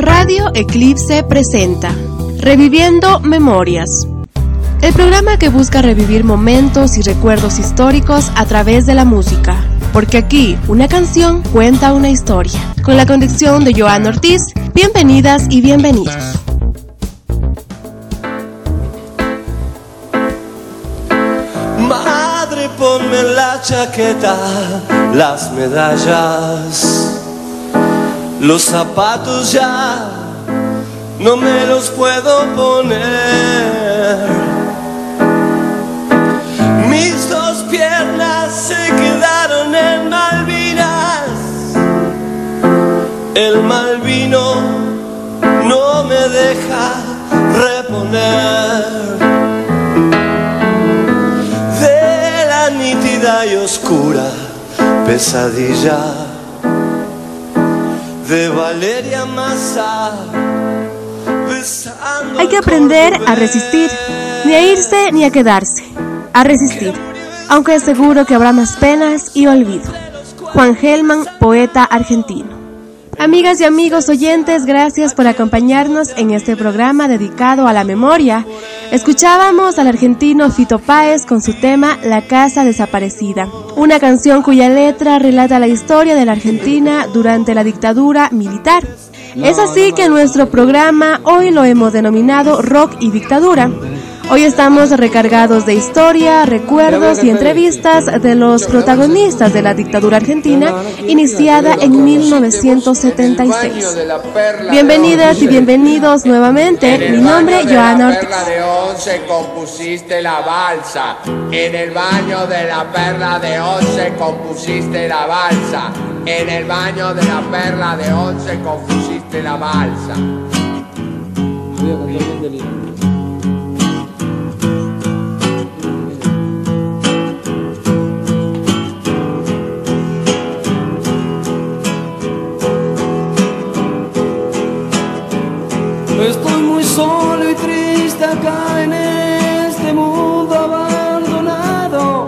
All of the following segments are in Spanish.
Radio Eclipse presenta Reviviendo Memorias, el programa que busca revivir momentos y recuerdos históricos a través de la música, porque aquí una canción cuenta una historia. Con la conducción de Joana Ortiz, bienvenidas y bienvenidos. Madre, ponme en la chaqueta las medallas, los zapatos ya no me los puedo poner. Mis dos piernas se quedaron en Malvinas. El mal vino no me deja reponer de la nítida y oscura pesadilla de Valeria Massa. Hay que aprender a resistir, ni a irse ni a quedarse, a resistir, aunque es seguro que habrá más penas y olvido. Juan Gelman, poeta argentino. Amigas y amigos oyentes, gracias por acompañarnos en este programa dedicado a la memoria. Escuchábamos al argentino Fito Páez con su tema La Casa Desaparecida, una canción cuya letra relata la historia de la Argentina durante la dictadura militar. Es así que nuestro programa hoy lo hemos denominado Rock y Dictadura. Hoy estamos recargados de historia, recuerdos y entrevistas de los protagonistas de la dictadura argentina iniciada en 1976. Bienvenidas y bienvenidos nuevamente. Mi nombre es Joana Ortiz. En el baño de la Perla de 11 compusiste la balsa. En el baño de la Perla de 11 compusiste la balsa. En el baño de la Perla de 11 compusiste la balsa. Estoy muy solo y triste acá en este mundo abandonado.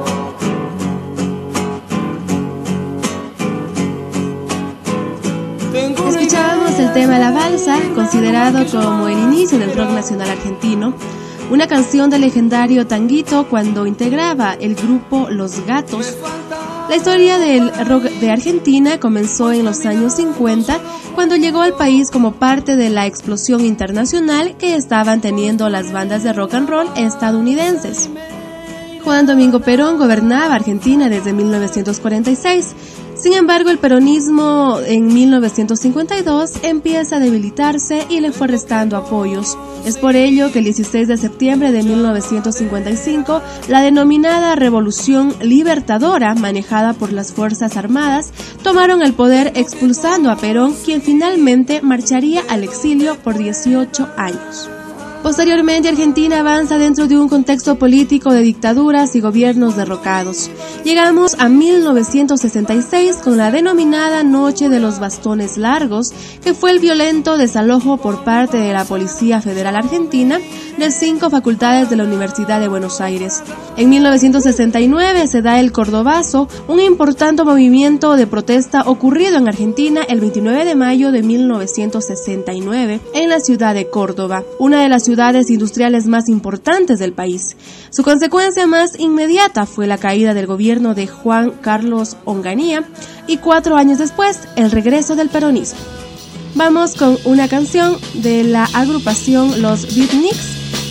Escuchábamos el tema La Balsa, considerado como el inicio del rock nacional argentino, una canción del legendario Tanguito cuando integraba el grupo Los Gatos. La historia del rock de Argentina comenzó en los años 50, cuando llegó al país como parte de la explosión internacional que estaban teniendo las bandas de rock and roll estadounidenses. Juan Domingo Perón gobernaba Argentina desde 1946. Sin embargo, el peronismo en 1952 empieza a debilitarse y le fue restando apoyos. Es por ello que el 16 de septiembre de 1955, la denominada Revolución Libertadora, manejada por las Fuerzas Armadas, tomaron el poder expulsando a Perón, quien finalmente marcharía al exilio por 18 años. Posteriormente, Argentina avanza dentro de un contexto político de dictaduras y gobiernos derrocados. Llegamos a 1966 con la denominada Noche de los Bastones Largos, que fue el violento desalojo por parte de la Policía Federal Argentina de 5 facultades de la Universidad de Buenos Aires. En 1969 se da el Cordobazo, un importante movimiento de protesta ocurrido en Argentina el 29 de mayo de 1969 en la ciudad de Córdoba, una de las ciudades industriales más importantes del país. Su consecuencia más inmediata fue la caída del gobierno de Juan Carlos Onganía y 4 años después el regreso del peronismo. Vamos con una canción de la agrupación Los Beatniks.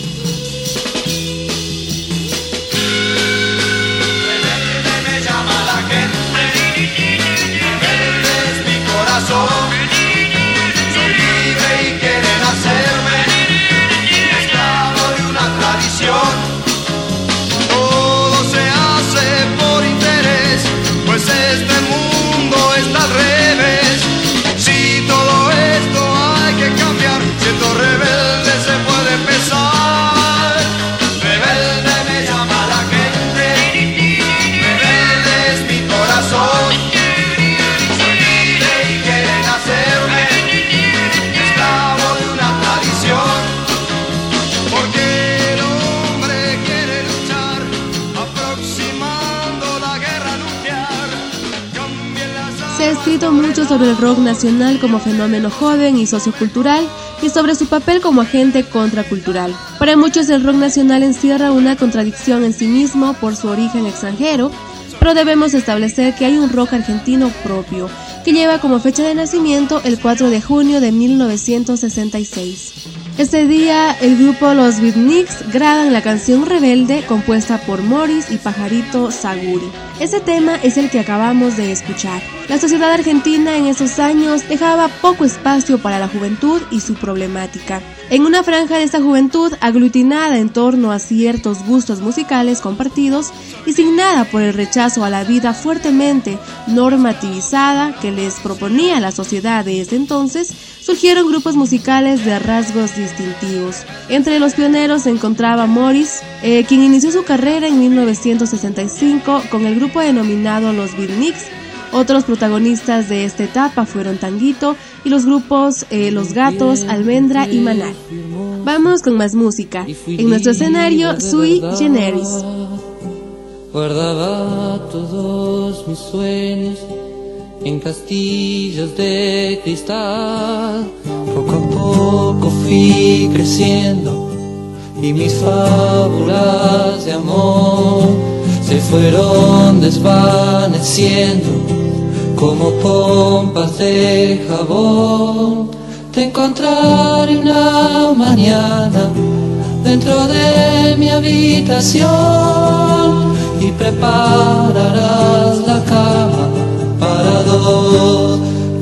Este mundo está al revés. Si todo esto hay que cambiar, siento rebelde se puede empezar. Rebelde me llama la gente, rebelde es mi corazón. Soy libre y quieren hacerme esclavo de una tradición. Porque el hombre quiere luchar, aproximando la guerra nuclear. Se ha escrito mucho sobre el rock nacional como fenómeno joven y sociocultural y sobre su papel como agente contracultural. Para muchos el rock nacional encierra una contradicción en sí mismo por su origen extranjero, pero debemos establecer que hay un rock argentino propio, que lleva como fecha de nacimiento el 4 de junio de 1966. Ese día, el grupo Los Beatniks graban la canción Rebelde, compuesta por Morris y Pajarito Zaguri. Ese tema es el que acabamos de escuchar. La sociedad argentina en esos años dejaba poco espacio para la juventud y su problemática. En una franja de esa juventud aglutinada en torno a ciertos gustos musicales compartidos y signada por el rechazo a la vida fuertemente normativizada que les proponía la sociedad de ese entonces, surgieron grupos musicales de rasgos distintivos. Entre los pioneros se encontraba Morris, quien inició su carrera en 1965 con el grupo denominado Los Beatniks. Otros protagonistas de esta etapa fueron Tanguito y los grupos Los Gatos, Almendra y Manal. Vamos con más música. En nuestro escenario, Sui Generis. Guardaba todos mis sueños en castillos de cristal. Poco a poco fui creciendo y mis fábulas de amor se fueron desvaneciendo como pompas de jabón. Te encontraré una mañana dentro de mi habitación y prepararás la cama para dos.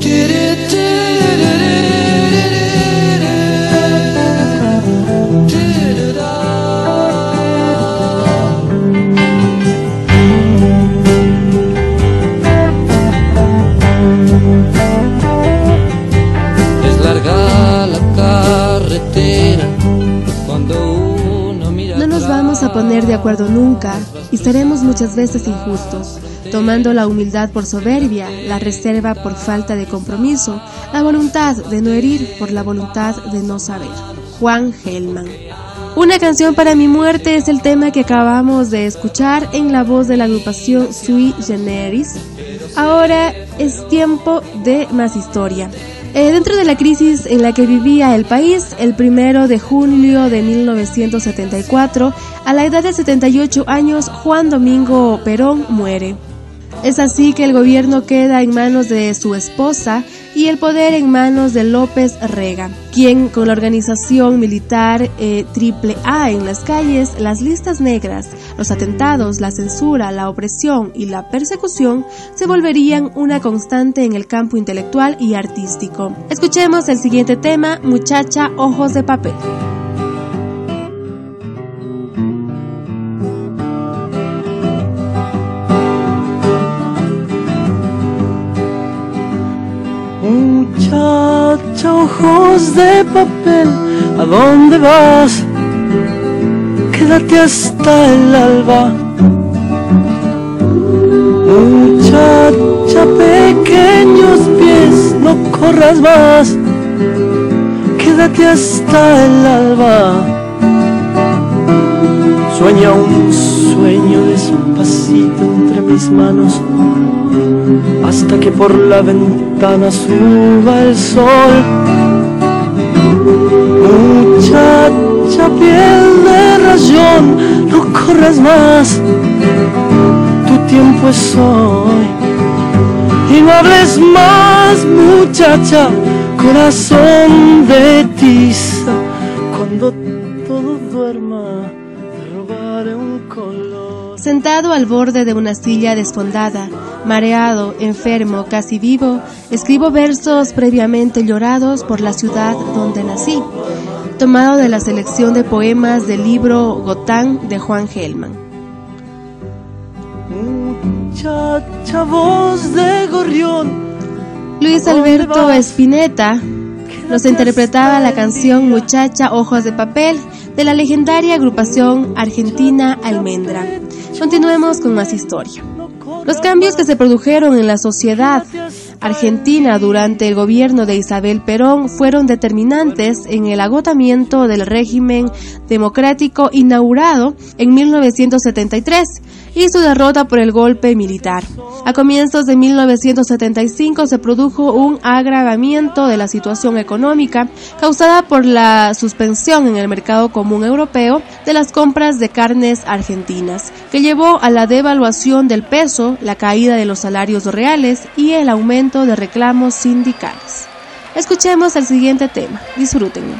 No nos vamos a poner de acuerdo nunca y seremos muchas veces injustos, tomando la humildad por soberbia, la reserva por falta de compromiso, la voluntad de no herir por la voluntad de no saber. Juan Gelman. Una canción para mi muerte es el tema que acabamos de escuchar en la voz de la agrupación Sui Generis. Ahora es tiempo de más historia. Dentro de la crisis en la que vivía el país, el 1 de julio de 1974, a la edad de 78 años, Juan Domingo Perón muere. Es así que el gobierno queda en manos de su esposa y el poder en manos de López Rega, quien con la organización militar AAA en las calles, las listas negras, los atentados, la censura, la opresión y la persecución se volverían una constante en el campo intelectual y artístico. Escuchemos el siguiente tema, Muchacha, ojos de papel. Muchacha, ojos de papel, ¿a dónde vas? Quédate hasta el alba. Muchacha, pequeños pies, no corras más. Quédate hasta el alba. Sueña un sueño despacito entre mis manos, hasta que por la ventana suba el sol. Muchacha, piel de rayón, no corras más, tu tiempo es hoy. Y no hables más, muchacha, corazón de tiza. Cuando todo duerma, te robaré un color. Sentado al borde de una silla desfondada, mareado, enfermo, casi vivo, escribo versos previamente llorados por la ciudad donde nací, tomado de la selección de poemas del libro Gotán de Juan Gelman. Muchacha, voz de gorrión. Luis Alberto Spinetta nos interpretaba la canción Muchacha, ojos de papel de la legendaria agrupación argentina Almendra. Continuemos con más historia. Los cambios que se produjeron en la sociedad Argentina durante el gobierno de Isabel Perón fueron determinantes en el agotamiento del régimen democrático inaugurado en 1973 y su derrota por el golpe militar. A comienzos de 1975 se produjo un agravamiento de la situación económica causada por la suspensión en el mercado común europeo de las compras de carnes argentinas, que llevó a la devaluación del peso, la caída de los salarios reales y el aumento de reclamos sindicales. Escuchemos el siguiente tema, disfrútenlo.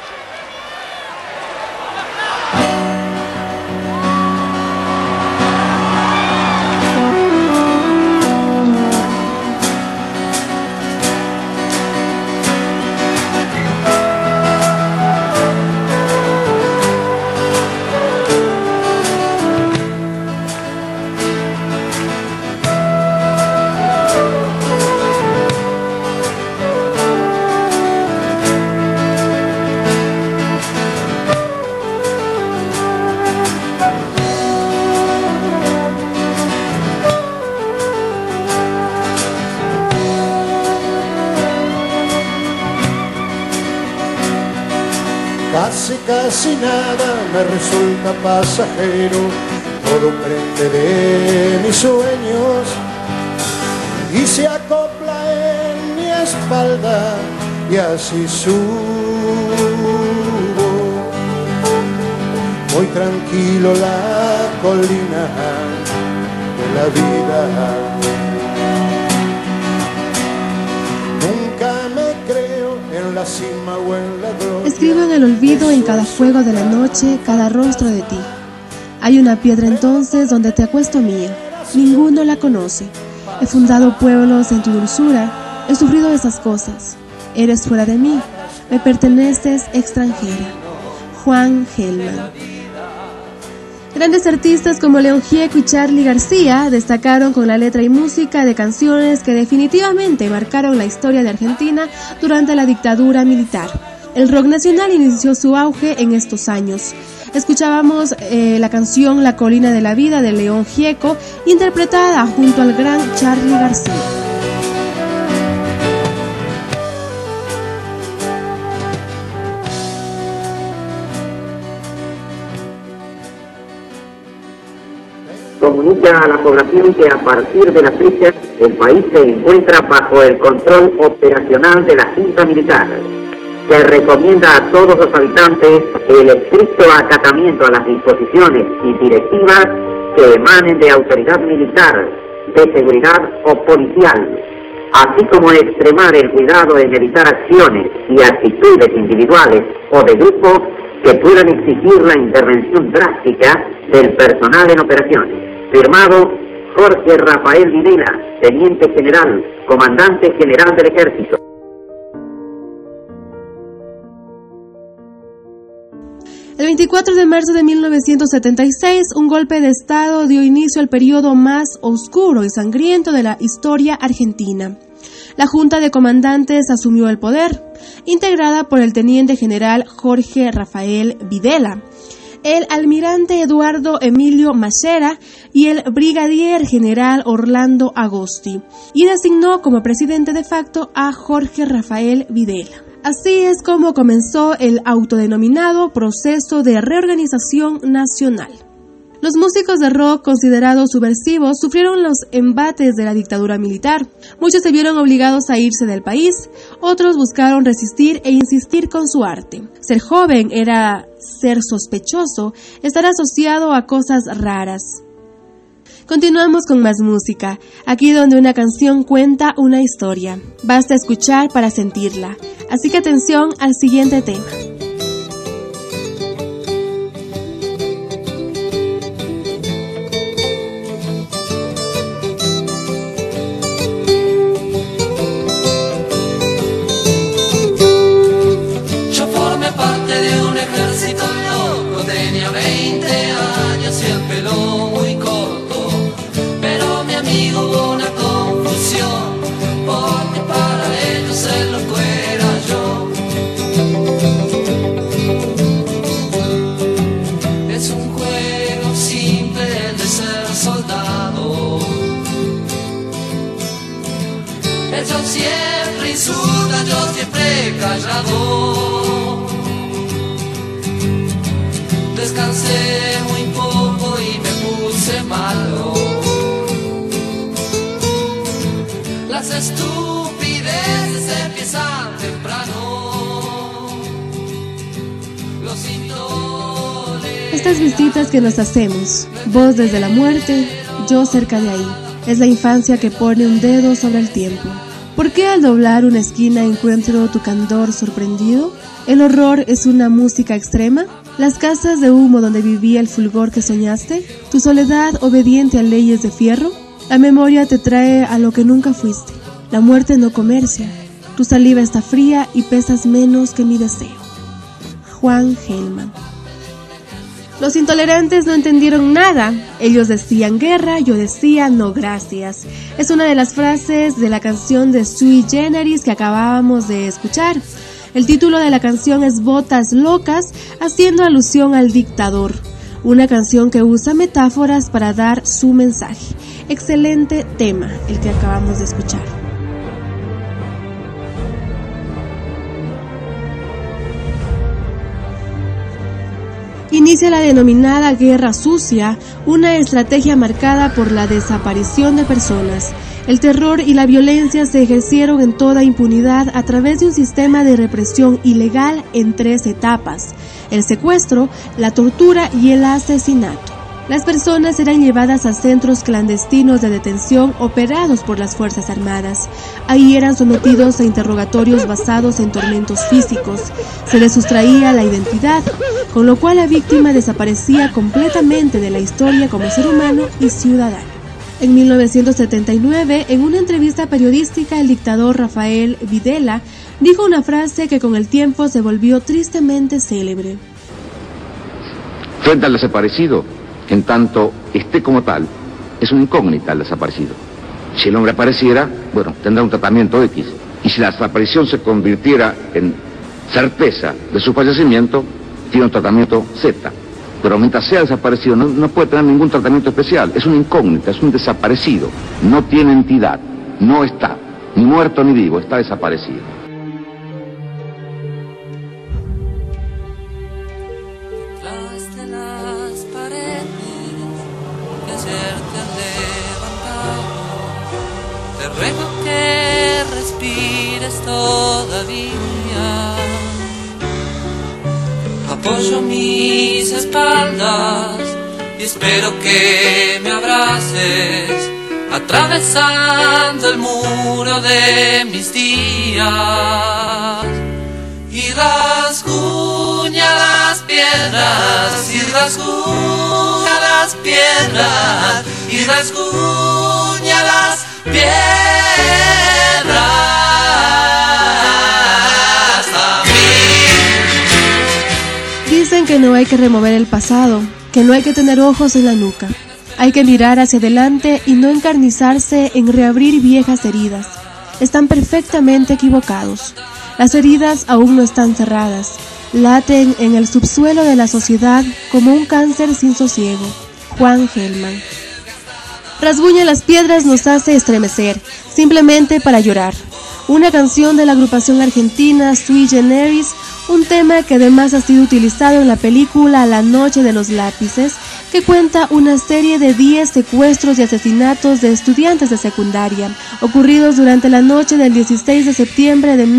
Casi nada me resulta pasajero, todo prende de mis sueños y se acopla en mi espalda y así subo, muy tranquilo la colina de la vida. Nunca me creo en la cima o en la gloria. Escribo en el olvido, en cada fuego de la noche, cada rostro de ti. Hay una piedra entonces donde te acuesto mía, ninguno la conoce. He fundado pueblos en tu dulzura, he sufrido esas cosas. Eres fuera de mí, me perteneces extranjera. Juan Gelman. Grandes artistas como León Gieco y Charly García destacaron con la letra y música de canciones que definitivamente marcaron la historia de Argentina durante la dictadura militar. El rock nacional inició su auge en estos años. Escuchábamos la canción La colina de la vida de León Gieco, interpretada junto al gran Charly García. Comunica a la población que a partir de la fecha el país se encuentra bajo el control operacional de la Junta Militar. Se recomienda a todos los habitantes el estricto acatamiento a las disposiciones y directivas que emanen de autoridad militar, de seguridad o policial, así como extremar el cuidado en evitar acciones y actitudes individuales o de grupo que puedan exigir la intervención drástica del personal en operaciones. Firmado Jorge Rafael Videla, Teniente General, Comandante General del Ejército. El 24 de marzo de 1976, un golpe de Estado dio inicio al periodo más oscuro y sangriento de la historia argentina. La Junta de Comandantes asumió el poder, integrada por el Teniente General Jorge Rafael Videla, el almirante Eduardo Emilio Machera y el brigadier general Orlando Agosti, y designó como presidente de facto a Jorge Rafael Videla. Así es como comenzó el autodenominado proceso de reorganización nacional. Los músicos de rock considerados subversivos sufrieron los embates de la dictadura militar. Muchos se vieron obligados a irse del país, otros buscaron resistir e insistir con su arte. Ser joven era ser sospechoso, estar asociado a cosas raras. Continuamos con más música, aquí donde una canción cuenta una historia. Basta escuchar para sentirla. Así que atención al siguiente tema. Yo formé parte de un ejército loco, tenía 20 años y el pelo muy corto, pero mi amigo hubo una confusión, porque para ellos el loco era yo. Ellos siempre insultan, yo siempre callado. Descansé muy poco y me puse malo. Las estupideces empiezan temprano. Los intolerantes. Estas visitas que nos hacemos, vos desde la muerte, yo cerca de ahí, es la infancia que pone un dedo sobre el tiempo. ¿Por qué al doblar una esquina encuentro tu candor sorprendido? ¿El horror es una música extrema? ¿Las casas de humo donde vivía el fulgor que soñaste? ¿Tu soledad obediente a leyes de fierro? La memoria te trae a lo que nunca fuiste. La muerte no comercia. Tu saliva está fría y pesas menos que mi deseo. Juan Gelman. Los intolerantes no entendieron nada. Ellos decían guerra, yo decía no gracias. Es una de las frases de la canción de Sui Generis que acabábamos de escuchar. El título de la canción es Botas Locas, haciendo alusión al dictador. Una canción que usa metáforas para dar su mensaje. Excelente tema el que acabamos de escuchar. Inicia la denominada Guerra Sucia, una estrategia marcada por la desaparición de personas. El terror y la violencia se ejercieron en toda impunidad a través de un sistema de represión ilegal en 3 etapas: el secuestro, la tortura y el asesinato. Las personas eran llevadas a centros clandestinos de detención operados por las Fuerzas Armadas. Ahí eran sometidos a interrogatorios basados en tormentos físicos. Se les sustraía la identidad, con lo cual la víctima desaparecía completamente de la historia como ser humano y ciudadano. En 1979, en una entrevista periodística, el dictador Rafael Videla dijo una frase que con el tiempo se volvió tristemente célebre. Frente al desaparecido, en tanto esté como tal, es una incógnita el desaparecido. Si el hombre apareciera, bueno, tendrá un tratamiento X. Y si la desaparición se convirtiera en certeza de su fallecimiento, tiene un tratamiento Z. Pero mientras sea desaparecido no puede tener ningún tratamiento especial. Es una incógnita, es un desaparecido. No tiene entidad, no está, ni muerto ni vivo, está desaparecido. Detrás de las paredes que ayer te han levantado, te ruego que respires todavía. Apoyo mis espaldas y espero que me abraces, atravesando el muro de mis días. Y rasguña las piedras, y rasguña las piedras, y rasguña las piedras. Dicen que no hay que remover el pasado, que no hay que tener ojos en la nuca. Hay que mirar hacia adelante y no encarnizarse en reabrir viejas heridas. Están perfectamente equivocados. Las heridas aún no están cerradas. Laten en el subsuelo de la sociedad como un cáncer sin sosiego. Juan Gelman. Rasguña las piedras nos hace estremecer, simplemente para llorar. Una canción de la agrupación argentina Sui Generis, un tema que además ha sido utilizado en la película La Noche de los Lápices, que cuenta una serie de 10 secuestros y asesinatos de estudiantes de secundaria, ocurridos durante la noche del 16 de septiembre de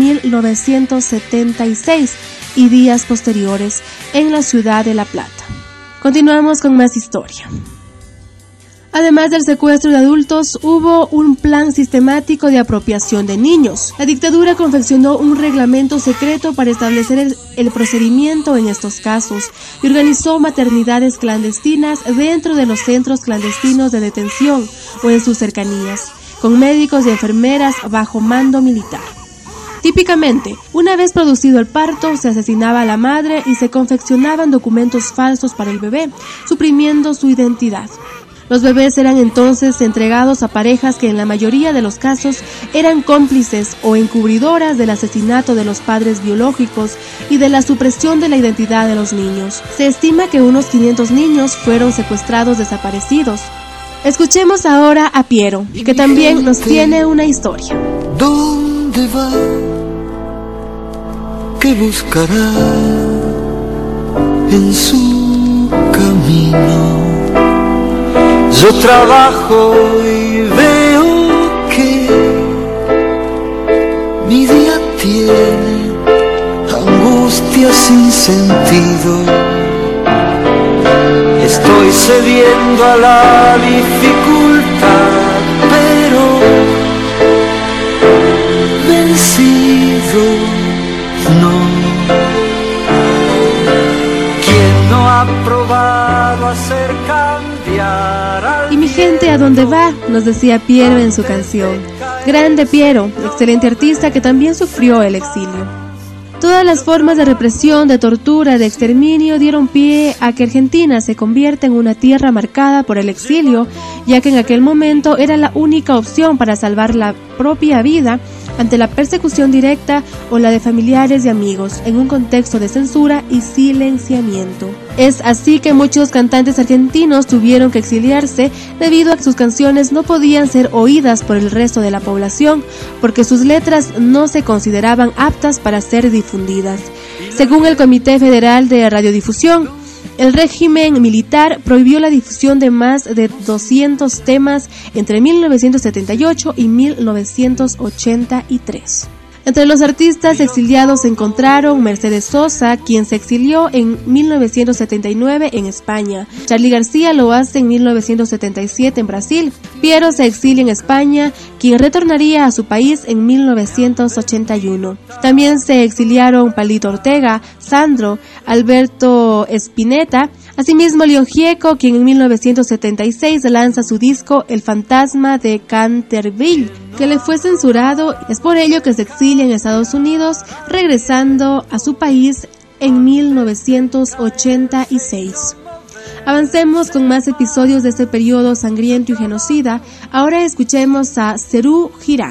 1976 y días posteriores en la ciudad de La Plata. Continuamos con más historia. Además del secuestro de adultos, hubo un plan sistemático de apropiación de niños. La dictadura confeccionó un reglamento secreto para establecer el procedimiento en estos casos y organizó maternidades clandestinas dentro de los centros clandestinos de detención o en sus cercanías, con médicos y enfermeras bajo mando militar. Típicamente, una vez producido el parto, se asesinaba a la madre y se confeccionaban documentos falsos para el bebé, suprimiendo su identidad. Los bebés eran entonces entregados a parejas que en la mayoría de los casos eran cómplices o encubridoras del asesinato de los padres biológicos y de la supresión de la identidad de los niños. Se estima que unos 500 niños fueron secuestrados desaparecidos. Escuchemos ahora a Piero, que también nos tiene una historia. ¿Dónde va? ¿Qué buscará en su camino? Yo trabajo y veo que mi día tiene angustia sin sentido. Estoy cediendo a la dificultad, pero vencido no. ¿Quién no ha probado hacer cambiar al... Y mi gente, ¿a dónde va?, nos decía Piero en su canción. Grande Piero, excelente artista que también sufrió el exilio. Todas las formas de represión, de tortura, de exterminio dieron pie a que Argentina se convierta en una tierra marcada por el exilio, ya que en aquel momento era la única opción para salvar la propia vida ante la persecución directa o la de familiares y amigos, en un contexto de censura y silenciamiento. Es así que muchos cantantes argentinos tuvieron que exiliarse debido a que sus canciones no podían ser oídas por el resto de la población, porque sus letras no se consideraban aptas para ser difundidas. Según el Comité Federal de Radiodifusión, el régimen militar prohibió la difusión de más de 200 temas entre 1978 y 1983. Entre los artistas exiliados se encontraron Mercedes Sosa, quien se exilió en 1979 en España. Charly García lo hace en 1977 en Brasil. Piero se exilia en España, quien retornaría a su país en 1981. También se exiliaron Palito Ortega, Sandro, Alberto Spinetta, asimismo León Gieco, quien en 1976 lanza su disco El fantasma de Canterville, que le fue censurado. Es por ello que se exilia en Estados Unidos, regresando a su país en 1986. Avancemos con más episodios de este periodo sangriento y genocida. Ahora escuchemos a Serú Girán.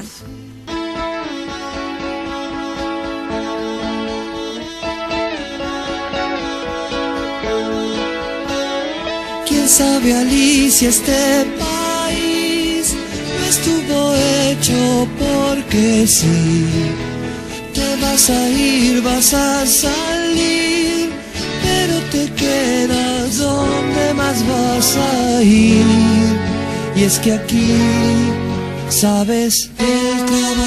¿Quién sabe, Alicia, este país no estuvo hecho porque sí? Te vas a ir, vas a salir, pero te quedas donde más vas a ir. Y es que aquí, sabes, el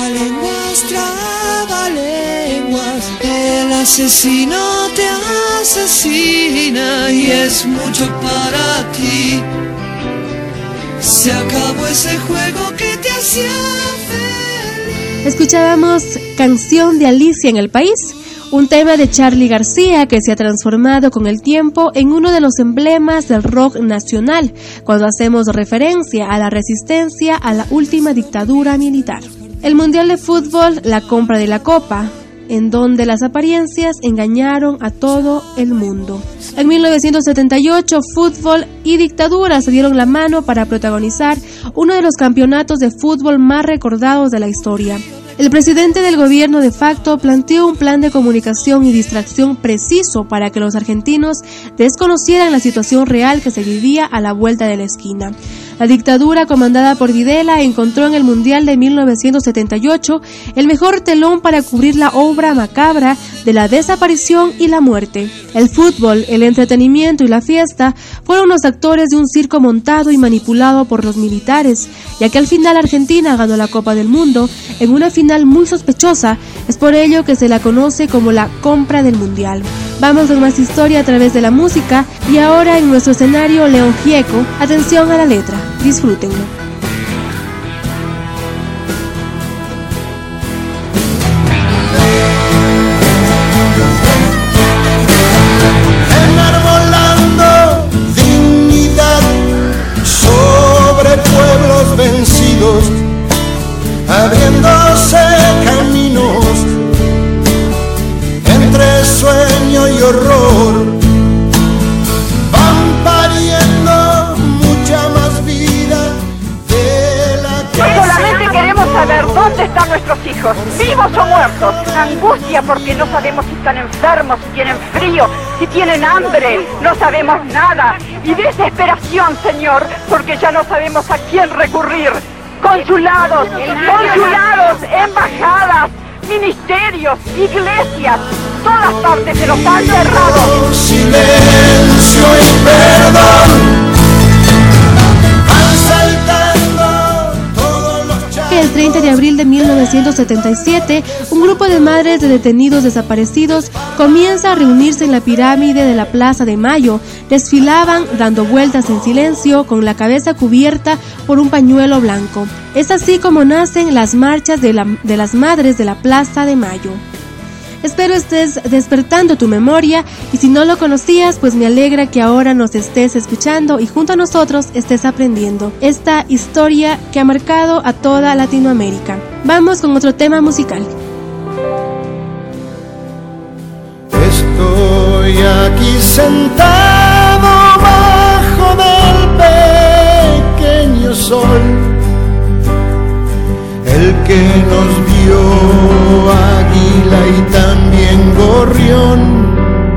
trabalenguas, el asesino te asesina y es mucho para ti. Se acabó ese juego que te hacía feliz. Escuchábamos Canción de Alicia en el País, un tema de Charly García que se ha transformado con el tiempo en uno de los emblemas del rock nacional, cuando hacemos referencia a la resistencia a la última dictadura militar. El Mundial de Fútbol, la compra de la Copa, en donde las apariencias engañaron a todo el mundo. En 1978, fútbol y dictadura se dieron la mano para protagonizar uno de los campeonatos de fútbol más recordados de la historia. El presidente del gobierno de facto planteó un plan de comunicación y distracción preciso para que los argentinos desconocieran la situación real que se vivía a la vuelta de la esquina. La dictadura comandada por Videla encontró en el Mundial de 1978 el mejor telón para cubrir la obra macabra de la desaparición y la muerte. El fútbol, el entretenimiento y la fiesta fueron los actores de un circo montado y manipulado por los militares, ya que al final Argentina ganó la Copa del Mundo en una final muy sospechosa. Es por ello que se la conoce como la compra del Mundial. Vamos con más historia a través de la música y ahora en nuestro escenario León Gieco. Atención a la letra, disfrútenlo. Enarbolando dignidad sobre pueblos vencidos, abriéndose caminos entre sueño y horror, van pariendo mucha más vida de la que... Solamente queremos saber dónde están nuestros hijos, vivos o muertos. Angustia porque no sabemos si están enfermos, si tienen frío, si tienen hambre, no sabemos nada. Y desesperación, Señor, porque ya no sabemos a quién recurrir. Consulados, embajadores, ministerios, iglesias, todas partes se los han cerrado. Silencio y perdón. El 30 de abril de 1977, un grupo de madres de detenidos desaparecidos comienza a reunirse en la pirámide de la Plaza de Mayo. Desfilaban dando vueltas en silencio con la cabeza cubierta por un pañuelo blanco. Es así como nacen las marchas de las madres de la Plaza de Mayo. Espero estés despertando tu memoria y si no lo conocías, pues me alegra que ahora nos estés escuchando y junto a nosotros estés aprendiendo esta historia que ha marcado a toda Latinoamérica. Vamos con otro tema musical. Estoy aquí sentado bajo del pequeño sol, el que nos vio águila y también gorrión.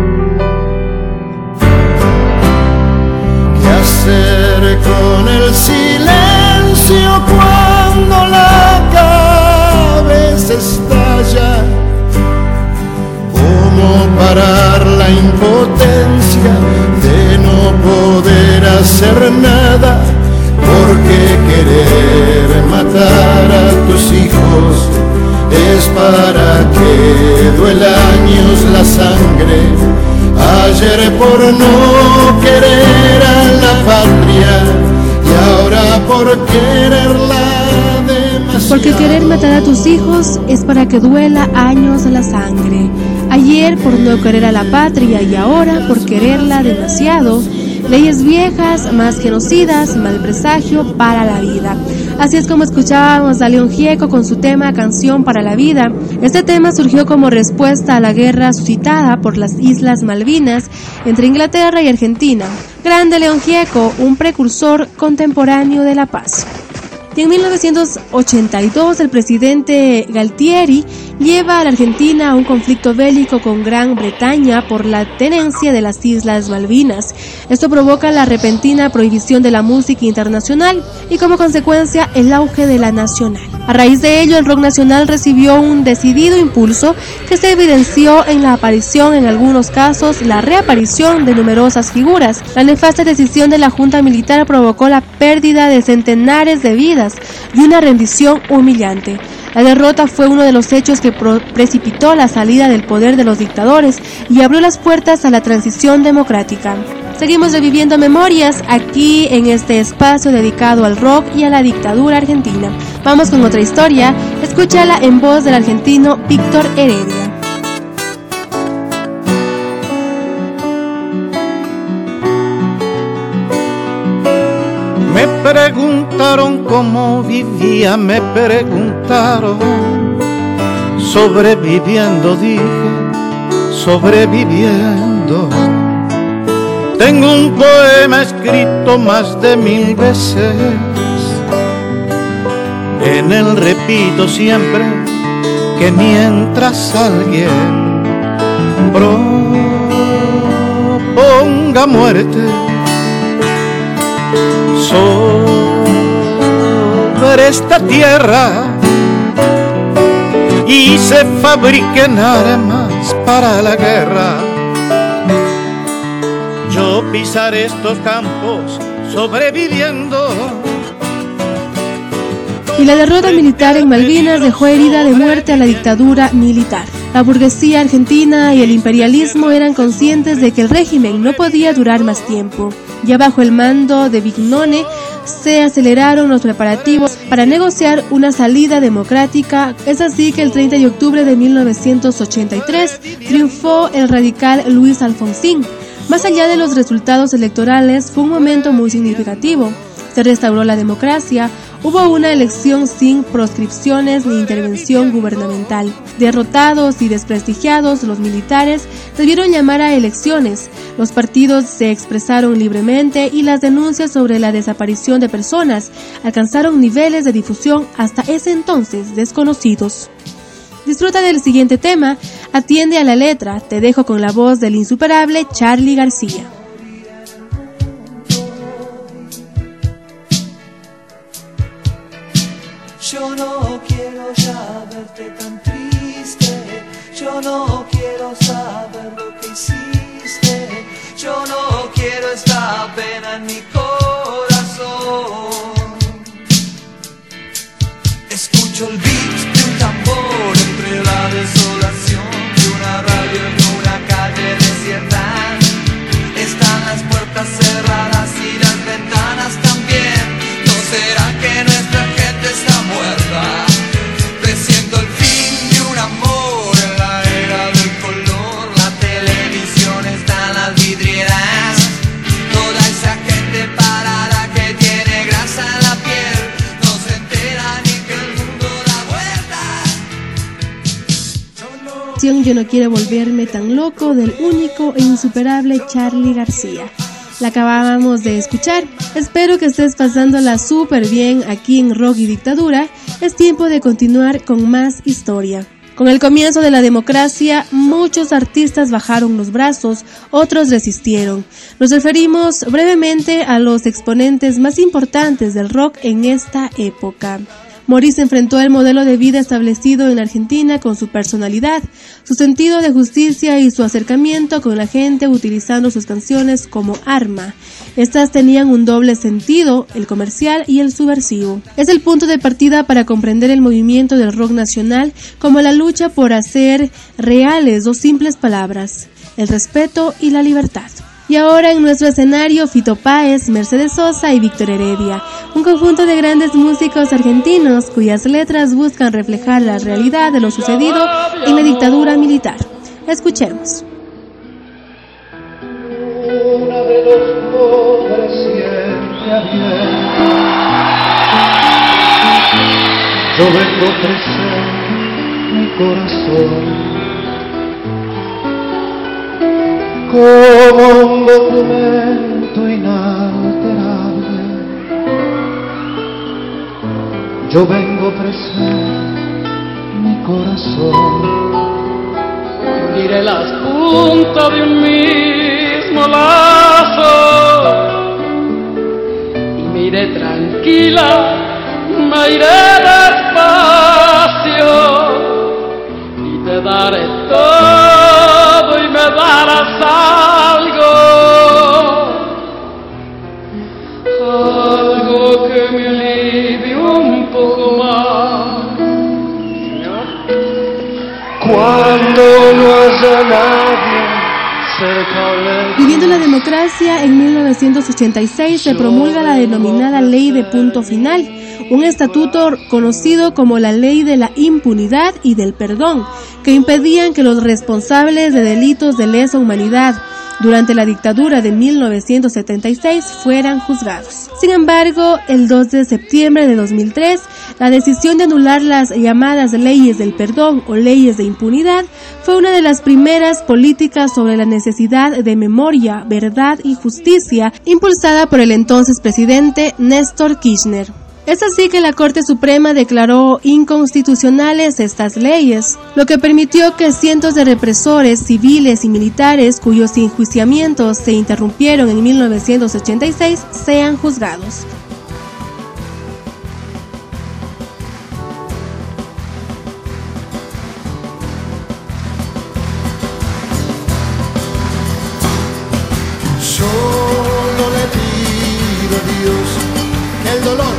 ¿Qué hacer con el silencio cuando la cabeza estalla? ¿Cómo parar la impotencia de no poder hacer nada? Porque querer matar a tus hijos es para que duela años la sangre. Ayer por no querer a la patria y ahora por quererla demasiado. Porque querer matar a tus hijos es para que duela años la sangre. Ayer por no querer a la patria y ahora por quererla demasiado. Leyes viejas, más genocidas, mal presagio para la vida. Así es como escuchábamos a León Gieco con su tema Canción para la Vida. Este tema surgió como respuesta a la guerra suscitada por las Islas Malvinas entre Inglaterra y Argentina. Grande León Gieco, un precursor contemporáneo de la paz. Y en 1982 el presidente Galtieri lleva a la Argentina a un conflicto bélico con Gran Bretaña por la tenencia de las Islas Malvinas. Esto provoca la repentina prohibición de la música internacional y como consecuencia el auge de la nacional. A raíz de ello el rock nacional recibió un decidido impulso que se evidenció en la aparición, en algunos casos, la reaparición de numerosas figuras. La nefasta decisión de la Junta Militar provocó la pérdida de centenares de vidas y una rendición humillante. La derrota fue uno de los hechos que precipitó la salida del poder de los dictadores y abrió las puertas a la transición democrática. Seguimos reviviendo memorias aquí en este espacio dedicado al rock y a la dictadura argentina. Vamos con otra historia, escúchala en voz del argentino Víctor Heredia. Me preguntaron cómo vivía, me preguntaron, sobreviviendo, dije, sobreviviendo. Tengo un poema escrito más de 1000 veces, en él repito siempre que mientras alguien proponga muerte sobre esta tierra y se fabriquen armas para la guerra, yo pisaré estos campos sobreviviendo. Y la derrota militar en Malvinas dejó herida de muerte a la dictadura militar. La burguesía argentina y el imperialismo eran conscientes de que el régimen no podía durar más tiempo. Ya bajo el mando de Vignone se aceleraron los preparativos para negociar una salida democrática. Es así que el 30 de octubre de 1983 triunfó el radical Luis Alfonsín. Más allá de los resultados electorales, fue un momento muy significativo. Se restauró la democracia, hubo una elección sin proscripciones ni intervención gubernamental. Derrotados y desprestigiados, los militares debieron llamar a elecciones. Los partidos se expresaron libremente y las denuncias sobre la desaparición de personas alcanzaron niveles de difusión hasta ese entonces desconocidos. Disfruta del siguiente tema, atiende a la letra, te dejo con la voz del insuperable Charly García. Yo no quiero ya verte tan triste. hiciste. Yo no quiero saber lo que hiciste. Yo no quiero esta pena en mi corazón. Escucho el beat de un tambor entre la desolación de una radio en una calle desierta. Están las puertas cerradas y las ventanas también. ¿No será que nuestra gente está muerta? Presiento el fin de un amor en la era del color. La televisión está en las vidrieras. Toda esa gente parada que tiene grasa en la piel no se entera ni que el mundo da vueltas. Yo no quiero volverme tan loco, del único e insuperable Charly García. La acabábamos de escuchar. Espero que estés pasándola súper bien aquí en Rock y Dictadura. Es tiempo de continuar con más historia. Con el comienzo de la democracia, muchos artistas bajaron los brazos, otros resistieron. Nos referimos brevemente a los exponentes más importantes del rock en esta época. Morris enfrentó el modelo de vida establecido en Argentina con su personalidad, su sentido de justicia y su acercamiento con la gente utilizando sus canciones como arma. Estas tenían un doble sentido, el comercial y el subversivo. Es el punto de partida para comprender el movimiento del rock nacional como la lucha por hacer reales dos simples palabras, el respeto y la libertad. Y ahora en nuestro escenario, Fito Páez, Mercedes Sosa y Víctor Heredia, un conjunto de grandes músicos argentinos cuyas letras buscan reflejar la realidad de lo sucedido en la dictadura militar. Escuchemos. Una de los pobres siempre abierta. Yo vengo a ofrecer mi corazón como un documento inalterable. Yo vengo a ofrecer mi corazón. Uniré las puntas de un mismo lazo y me iré tranquila, me iré despacio y te daré todo y me darás algo que me alivie un poco más. Cuando no haya nadie cerca o lejos. Viviendo la democracia, en 1986 se promulga la denominada Ley de Punto Final, un estatuto conocido como la Ley de la Impunidad y del Perdón, que impedían que los responsables de delitos de lesa humanidad durante la dictadura de 1976 fueran juzgados. Sin embargo, el 2 de septiembre de 2003, la decisión de anular las llamadas leyes del perdón o leyes de impunidad fue una de las primeras políticas sobre la necesidad de memoria, verdad y justicia impulsada por el entonces presidente Néstor Kirchner. Es así que la Corte Suprema declaró inconstitucionales estas leyes, lo que permitió que cientos de represores civiles y militares cuyos enjuiciamientos se interrumpieron en 1986 sean juzgados. Solo le pido a Dios que el dolor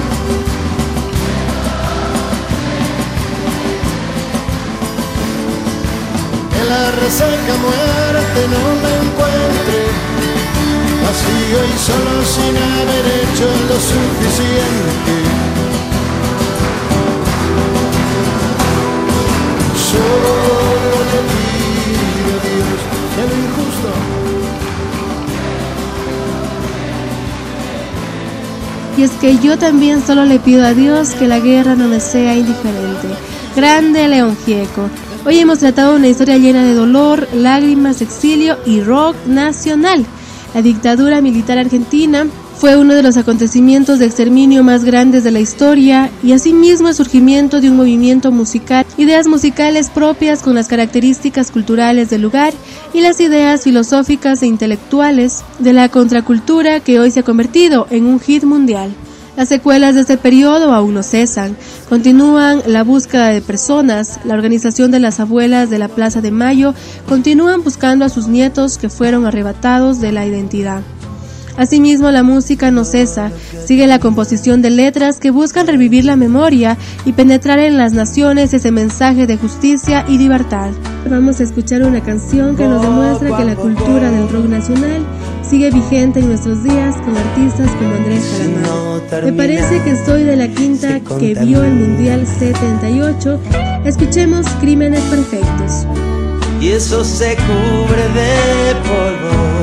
la resaca muerte no me encuentre vacío y solo sin haber hecho lo suficiente. Solo le pido a Dios que lo injusto Y es que yo también solo le pido a Dios que la guerra no me sea indiferente. Grande León Gieco. Hoy hemos tratado una historia llena de dolor, lágrimas, exilio y rock nacional. La dictadura militar argentina fue uno de los acontecimientos de exterminio más grandes de la historia y asimismo el surgimiento de un movimiento musical, ideas musicales propias con las características culturales del lugar y las ideas filosóficas e intelectuales de la contracultura que hoy se ha convertido en un hit mundial. Las secuelas de este periodo aún no cesan. Continúan la búsqueda de personas. La organización de las abuelas de la Plaza de Mayo continúan buscando a sus nietos que fueron arrebatados de la identidad. Asimismo, la música no cesa, sigue la composición de letras que buscan revivir la memoria y penetrar en las naciones ese mensaje de justicia y libertad. Vamos a escuchar una canción que nos demuestra que la cultura del rock nacional sigue vigente en nuestros días con artistas como Andrés Calamaro. Me parece que soy de la quinta que vio el Mundial 78. Escuchemos Crímenes Perfectos. Y eso se cubre de polvo.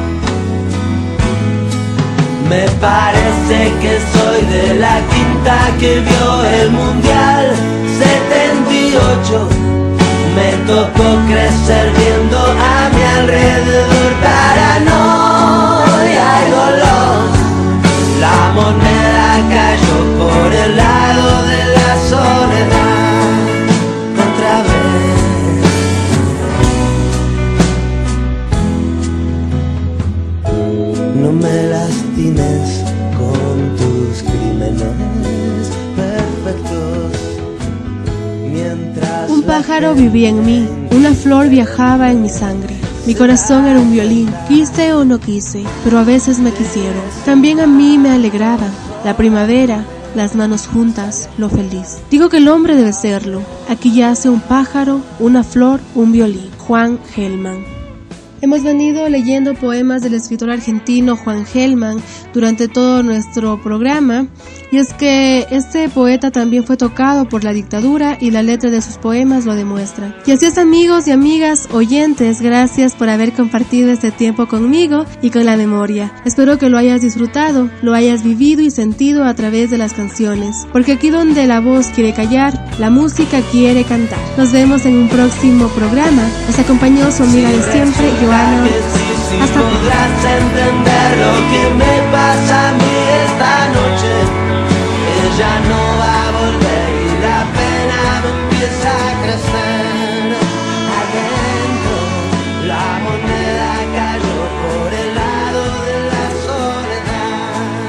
Me parece que soy de la quinta que vio el Mundial 78. Me tocó crecer viendo a mi alrededor paranoia y dolor. La moneda cayó por el lado de la soledad otra vez. No me lastimes con tus crímenes perfectos. Mientras un pájaro vivía en mí, una flor viajaba en mi sangre. Mi corazón era un violín, quise o no quise, pero a veces me quisieron. También a mí me alegraban la primavera, las manos juntas, lo feliz. Digo que el hombre debe serlo. Aquí yace un pájaro, una flor, un violín. Juan Gelman. Hemos venido leyendo poemas del escritor argentino Juan Gelman durante todo nuestro programa, y es que este poeta también fue tocado por la dictadura y la letra de sus poemas lo demuestra. Y así es, amigos y amigas oyentes, gracias por haber compartido este tiempo conmigo y con la memoria. Espero que lo hayas disfrutado, lo hayas vivido y sentido a través de las canciones, porque aquí donde la voz quiere callar, la música quiere cantar. Nos vemos en un próximo programa. Nos acompañó su amiga de siempre, Joana. Hasta pronto. Podrás entender lo que me pasa a mí esta noche. Ella no